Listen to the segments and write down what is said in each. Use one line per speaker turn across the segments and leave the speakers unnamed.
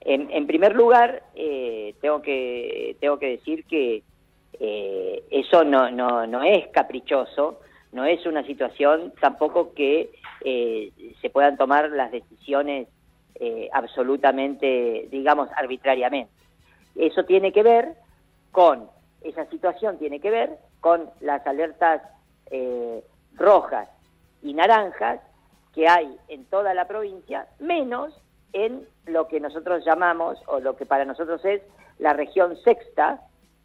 En primer lugar, tengo que decir que eso no es caprichoso, no es una situación tampoco que se puedan tomar las decisiones absolutamente, digamos, arbitrariamente. Eso tiene que ver con, esa situación tiene que ver con las alertas rojas y naranjas que hay en toda la provincia, menos en lo que nosotros llamamos, o lo que para nosotros es la región sexta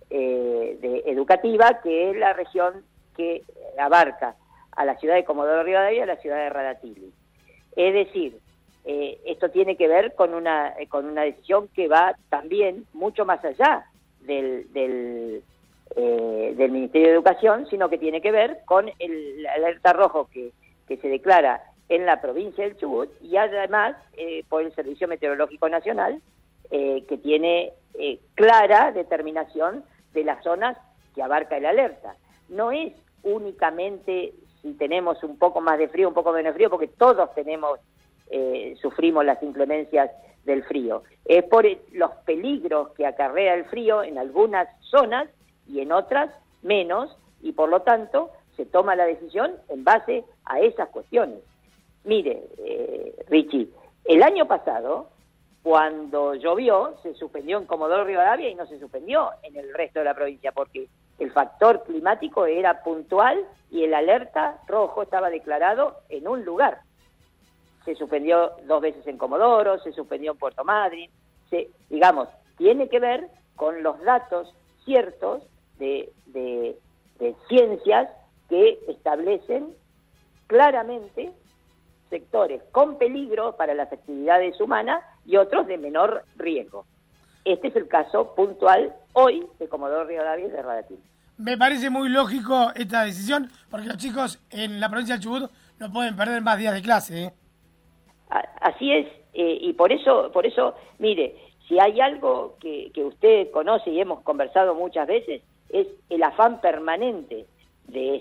educativa, que es la región que abarca a la ciudad de Comodoro Rivadavia y a la ciudad de Radatili. Es decir, esto tiene que ver con una decisión que va también mucho más allá del Ministerio de Educación, sino que tiene que ver con el alerta rojo que se declara en la provincia del Chubut, y además por el Servicio Meteorológico Nacional, que tiene clara determinación de las zonas que abarca el alerta. No es únicamente si tenemos un poco más de frío, un poco menos de frío, porque todos sufrimos las inclemencias del frío. Es por los peligros que acarrea el frío en algunas zonas y en otras menos, y por lo tanto se toma la decisión en base a esas cuestiones. Mire, Richie, el año pasado, cuando llovió, se suspendió en Comodoro Rivadavia y no se suspendió en el resto de la provincia, porque el factor climático era puntual y el alerta rojo estaba declarado en un lugar. Se suspendió 2 veces en Comodoro, se suspendió en Puerto Madryn, digamos, tiene que ver con los datos ciertos de ciencias que establecen claramente sectores con peligro para las actividades humanas y otros de menor riesgo. Este es el caso puntual hoy de Comodoro Rivadavia y de Radatili.
Me parece muy lógico esta decisión, porque los chicos en la provincia del Chubut no pueden perder más días de clase, ¿eh?
Así es, y por eso, mire, si hay algo que usted conoce y hemos conversado muchas veces, es el afán permanente de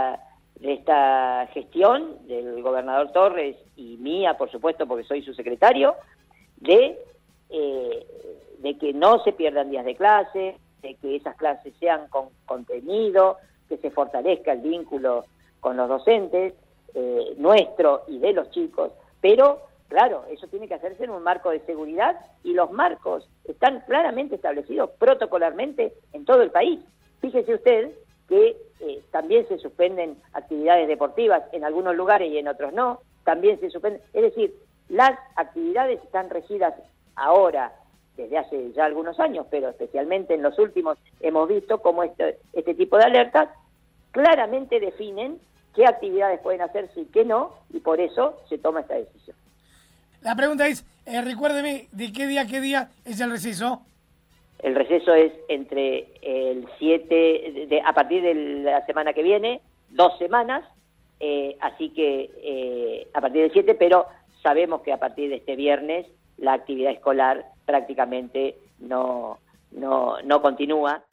esta gestión del gobernador Torres y mía, por supuesto, porque soy su secretario, de que no se pierdan días de clase, de que esas clases sean con contenido, que se fortalezca el vínculo con los docentes, nuestro y de los chicos, pero claro, eso tiene que hacerse en un marco de seguridad, y los marcos están claramente establecidos protocolarmente en todo el país. Fíjese usted que también se suspenden actividades deportivas en algunos lugares y en otros no, también se suspenden, es decir, las actividades están regidas ahora, desde hace ya algunos años, pero especialmente en los últimos hemos visto cómo este tipo de alertas claramente definen qué actividades pueden hacerse y qué no, y por eso se toma esta decisión.
La pregunta es, recuérdeme, ¿de qué día a qué día es el receso?
El receso es entre el 7, a partir de la semana que viene, 2 semanas, así que a partir del 7, pero sabemos que a partir de este viernes la actividad escolar prácticamente no continúa,